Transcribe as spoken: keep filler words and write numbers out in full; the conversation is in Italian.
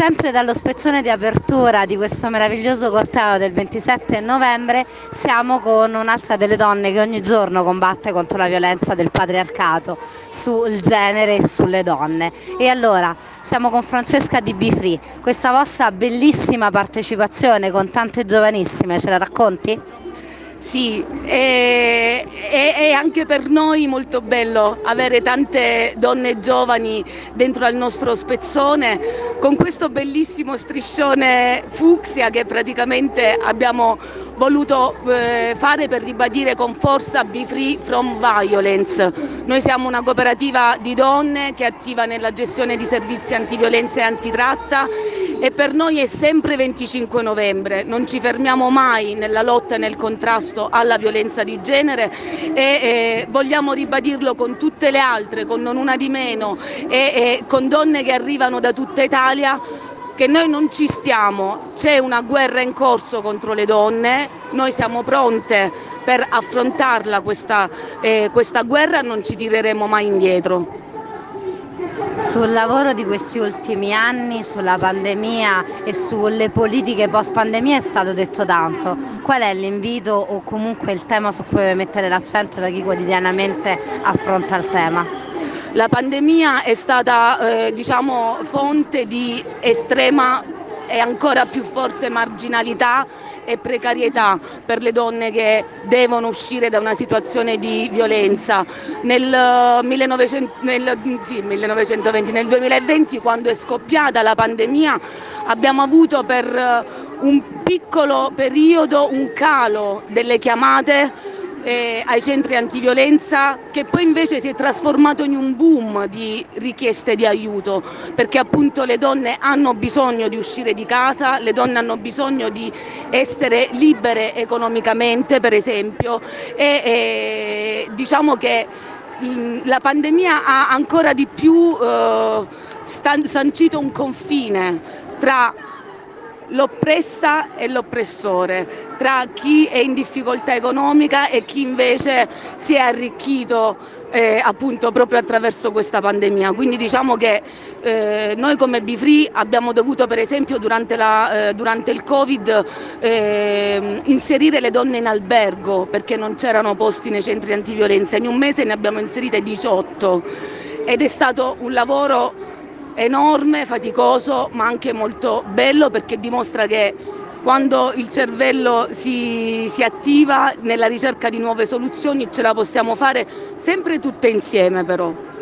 Sempre dallo spezzone di apertura di questo meraviglioso corteo del ventisette novembre siamo con un'altra delle donne che ogni giorno combatte contro la violenza del patriarcato sul genere e sulle donne. E allora siamo con Francesca di Be Free, questa vostra bellissima partecipazione con tante giovanissime, ce la racconti? Sì, è, è, è anche per noi molto bello avere tante donne giovani dentro al nostro spezzone con questo bellissimo striscione fucsia che praticamente abbiamo voluto eh, fare per ribadire con forza Be Free from Violence. Noi siamo una cooperativa di donne che è attiva nella gestione di servizi antiviolenza e antitratta e per noi è sempre venticinque novembre, non ci fermiamo mai nella lotta e nel contrasto alla violenza di genere e eh, vogliamo ribadirlo con tutte le altre, con Non Una Di Meno e, e con donne che arrivano da tutta Italia, che noi non ci stiamo, c'è una guerra in corso contro le donne, noi siamo pronte per affrontarla questa, eh, questa guerra e non ci tireremo mai indietro. Sul lavoro di questi ultimi anni, sulla pandemia e sulle politiche post pandemia è stato detto tanto. Qual è l'invito o comunque il tema su cui deve mettere l'accento da chi quotidianamente affronta il tema? La pandemia è stata eh, diciamo, fonte di estrema e ancora più forte marginalità e precarietà per le donne che devono uscire da una situazione di violenza. Nel, millenovecento, nel, sì, millenovecentoventi, nel duemilaventi, quando è scoppiata la pandemia, abbiamo avuto per un piccolo periodo un calo delle chiamate Eh, ai centri antiviolenza, che poi invece si è trasformato in un boom di richieste di aiuto, perché appunto le donne hanno bisogno di uscire di casa, le donne hanno bisogno di essere libere economicamente, per esempio, e, e diciamo che mh, la pandemia ha ancora di più eh, sancito un confine tra l'oppressa e l'oppressore, tra chi è in difficoltà economica e chi invece si è arricchito eh, appunto proprio attraverso questa pandemia. Quindi diciamo che eh, noi come Be Free abbiamo dovuto per esempio durante, la, eh, durante il Covid eh, inserire le donne in albergo perché non c'erano posti nei centri antiviolenza. In un mese ne abbiamo inserite diciotto ed è stato un lavoro enorme, faticoso, ma anche molto bello, perché dimostra che quando il cervello si, si attiva nella ricerca di nuove soluzioni ce la possiamo fare sempre tutte insieme però.